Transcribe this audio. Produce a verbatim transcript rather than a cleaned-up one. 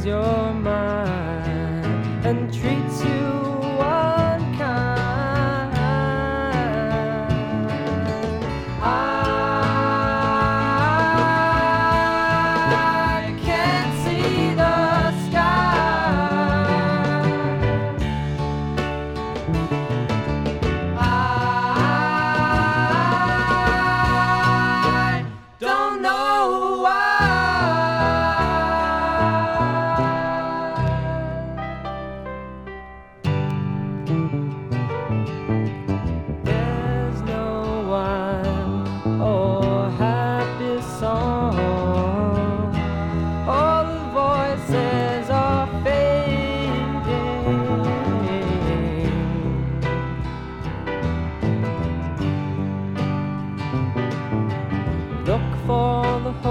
things you're mine and treats you unkind. I can't see the sky. I don't know why. There's no one or happy song. All the voices are fading. Look for the hope